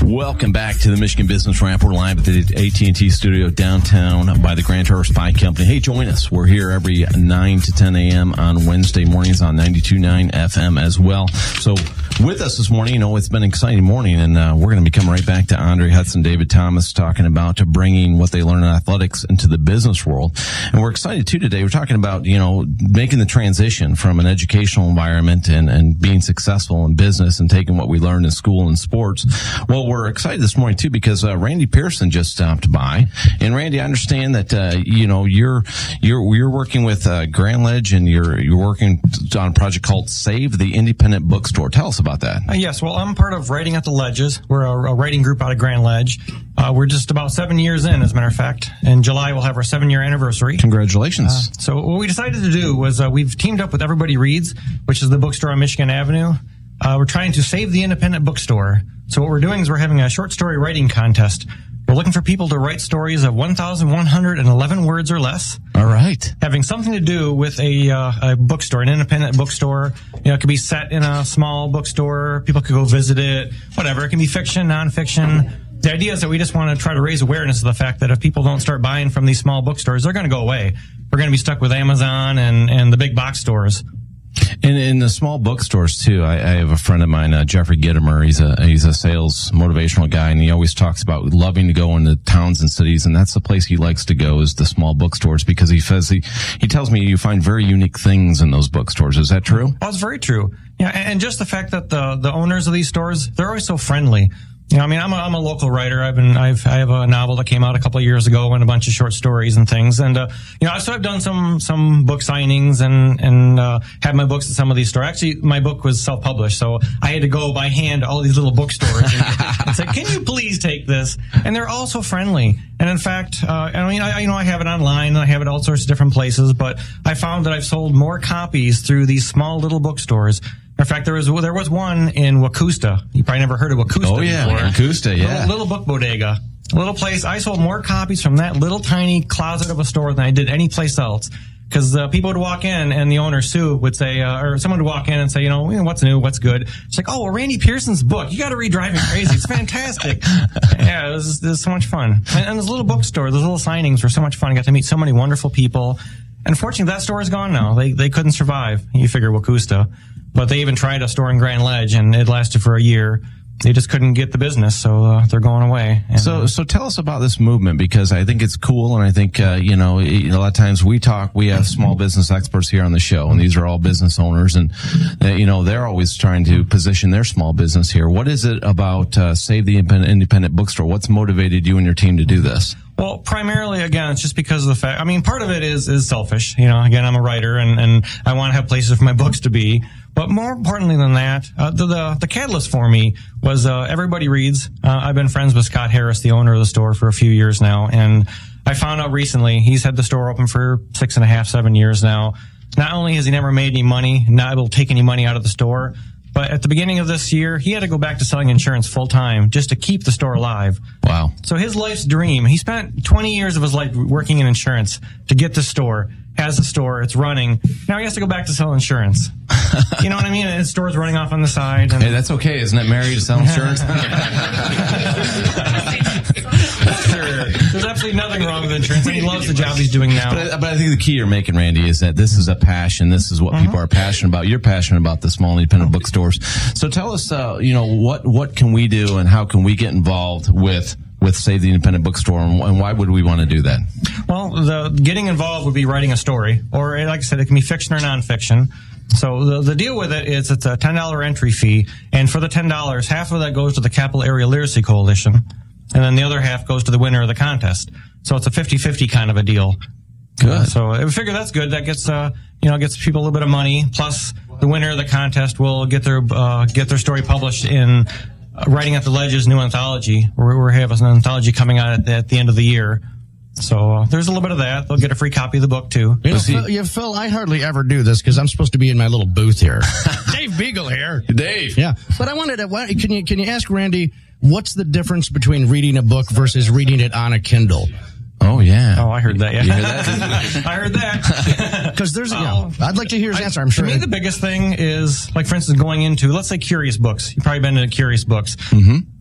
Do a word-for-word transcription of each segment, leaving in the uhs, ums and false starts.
Welcome back to the Michigan Business Wrap. We're live at the A T and T studio downtown by the Grand Tourist Pie Company. Hey, join us. We're here every nine to ten a.m. on Wednesday mornings on ninety-two point nine F M as well. So with us this morning, you know, it's been an exciting morning, and uh, we're going to be coming right back to Andre Hudson, David Thomas, talking about bringing what they learn in athletics into the business world. And we're excited, too, today. We're talking about, you know, making the transition from an educational environment and, and being successful in business and taking what we learned in school and sports. Well, we're excited this morning, too, because uh, Randy Pearson just stopped by. And, Randy, I understand that, uh, you know, you're you're you're working with uh, Grand Ledge, and you're, you're working on a project called Save the Independent Bookstore. Tell us about that. Uh, yes, well, I'm part of Writing at the Ledges. We're a, a writing group out of Grand Ledge. Uh, we're just about seven years in, as a matter of fact. In July, we'll have our seven-year anniversary. Congratulations. Uh, so what we decided to do was uh, we've teamed up with Everybody Reads, which is the bookstore on Michigan Avenue. Uh, we're trying to save the independent bookstore. So what we're doing is we're having a short story writing contest. We're looking for people to write stories of one thousand one hundred eleven words or less. All right. Having something to do with a, uh, a bookstore, an independent bookstore. You know, it could be set in a small bookstore. People could go visit it, whatever. It can be fiction, nonfiction. The idea is that we just want to try to raise awareness of the fact that if people don't start buying from these small bookstores, they're going to go away. We're going to be stuck with Amazon and, and the big box stores. And in the small bookstores too, I, I have a friend of mine, uh, Jeffrey Gittimer. He's a he's a sales motivational guy, and he always talks about loving to go into towns and cities, and that's the place he likes to go is the small bookstores because he says he he tells me you find very unique things in those bookstores. Is that true? Oh, it's very true. Yeah, and just the fact that the the owners of these stores, they're always so friendly. You know, I mean, I'm a, I'm a local writer. I've been, I've, I have a novel that came out a couple of years ago and a bunch of short stories and things. And, uh, you know, so I've done some, some book signings and, and, uh, had my books at some of these stores. Actually, my book was self-published, so I had to go by hand to all these little bookstores and, and say, can you please take this? And they're all so friendly. And in fact, uh, I mean, I, you know, I have it online and I have it all sorts of different places, but I found that I've sold more copies through these small little bookstores. In fact, there was there was one in Wacusta. You probably never heard of Wacusta Oh, yeah, before. Wacusta, yeah. Little, little book bodega. A little place. I sold more copies from that little tiny closet of a store than I did any place else. Because uh, people would walk in, and the owner, Sue, would say, uh, or someone would walk in and say, you know, what's new, what's good? She's like, oh, well, Randy Pearson's book. You got to read Driving Crazy. It's fantastic. Yeah, it was, it was so much fun. And, and those little bookstores, those little signings were so much fun. I got to meet so many wonderful people. And fortunately, that store is gone now. They they couldn't survive. You figure Wacusta. But they even tried a store in Grand Ledge, and it lasted for a year. They just couldn't get the business, so uh, they're going away. And, so, so tell us about this movement, because I think it's cool, and I think, uh, you know, a lot of times we talk, we have small business experts here on the show, and these are all business owners, and, uh, you know, they're always trying to position their small business here. What is it about uh, Save the Independent Bookstore? What's motivated you and your team to do this? Well, primarily, again, it's just because of the fact, I mean, part of it is, is selfish. You know, again, I'm a writer and, and I want to have places for my books to be. But more importantly than that, uh, the, the, the catalyst for me was, uh, Everybody Reads. Uh, I've been friends with Scott Harris, the owner of the store, for a few years now. And I found out recently he's had the store open for six and a half, seven years now. Not only has he never made any money, not able to take any money out of the store, but at the beginning of this year, he had to go back to selling insurance full time just to keep the store alive. Wow. So his life's dream, he spent twenty years of his life working in insurance to get the store, has the store, it's running. Now he has to go back to sell insurance. You know what I mean? And his store's running off on the side. And hey, that's okay. Isn't it married to sell insurance? Sure. There's absolutely nothing wrong with insurance, and he loves the job he's doing now. But I, but I think the key you're making, Randy, is that this is a passion. This is what mm-hmm. people are passionate about. You're passionate about the small independent bookstores. So tell us, uh, you know, what what can we do, and how can we get involved with with Save the Independent Bookstore, and, and why would we want to do that? Well, the getting involved would be writing a story, or like I said, it can be fiction or nonfiction. So the the deal with it is it's a ten dollars entry fee, and for the ten dollars, half of that goes to the Capital Area Literacy Coalition, and then the other half goes to the winner of the contest. So it's a fifty-fifty kind of a deal. Good. Uh, so I figure that's good. That gets uh you know gets people a little bit of money. Plus, the winner of the contest will get their uh, get their story published in uh, Writing at the Ledges new anthology. We're, we have an anthology coming out at the, at the end of the year. So uh, there's a little bit of that. They'll get a free copy of the book, too. You know, Phil, yeah, Phil, I hardly ever do this because I'm supposed to be in my little booth here. Dave Beagle here. Dave. Yeah. But I wanted to, what, can you can you ask Randy, what's the difference between reading a book versus reading it on a Kindle? Oh, yeah. Oh, I heard that, yeah. You heard that? I heard that. Because there's, you oh, know, I'd like to hear his I, answer, I'm sure. To me, the biggest thing is, like, for instance, going into, let's say, Curious Books. You've probably been into Curious Books. Mm-hmm.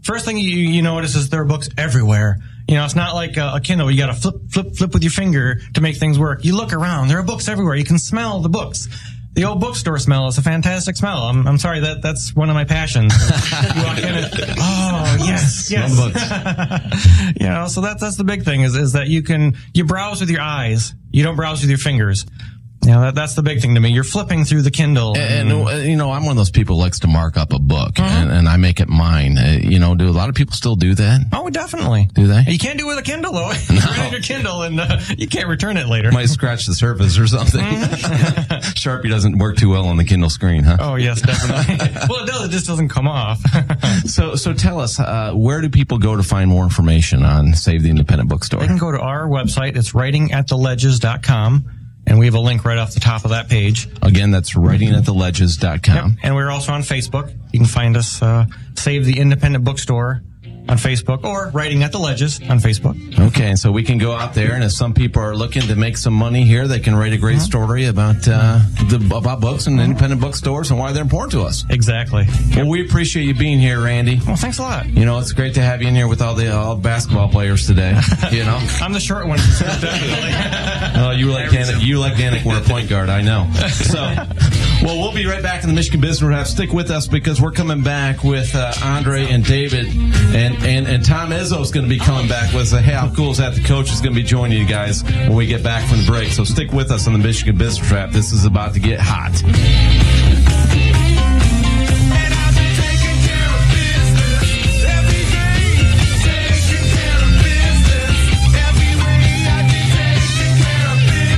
first thing you, you notice is there are books everywhere. You know, it's not like a, a Kindle. You got to flip, flip, flip with your finger to make things work. You look around. There are books everywhere. You can smell the books. The old bookstore smell is a fantastic smell. I'm, I'm sorry, that that's one of my passions. You walk in and, oh, yes, yes. Books. You know, so that, that's the big thing is, is that you can, you browse with your eyes. You don't browse with your fingers. You know, that, that's the big thing to me. You're flipping through the Kindle. And, and you know, I'm one of those people who likes to mark up a book, mm-hmm. and, and I make it mine. Uh, you know, do a lot of people still do that? Oh, definitely. Do they? You can't do it with a Kindle, though. No. You read your Kindle, and uh, you can't return it later. Might scratch the surface or something. Mm-hmm. Sharpie doesn't work too well on the Kindle screen, huh? Oh, yes, definitely. Well, it does. It just doesn't come off. so, so tell us, uh, where do people go to find more information on Save the Independent Bookstore? They can go to our website. It's writing at the ledges dot com. And we have a link right off the top of that page. Again, that's writing at the ledges dot com. Yep. And we're also on Facebook. You can find us, uh, Save the Independent Bookstore on Facebook, or Writing at the Ledges on Facebook. Okay, so we can go out there, and if some people are looking to make some money here, they can write a great mm-hmm. story about uh, the, about books and independent bookstores and why they're important to us. Exactly. Well, we appreciate you being here, Randy. Well, thanks a lot. You know, it's great to have you in here with all the all basketball players today. You know, I'm the short one, definitely. Oh, you like Danik, you like Danik, we're a point guard, I know. So, well, we'll be right back in the Michigan Business Wrap. Stick with us because we're coming back with uh, Andre and David, and And, and Tom Izzo's going to be coming back with us. Hey, how cool is that? The coach is going to be joining you guys when we get back from the break. So stick with us on the Michigan Business Wrap. This is about to get hot.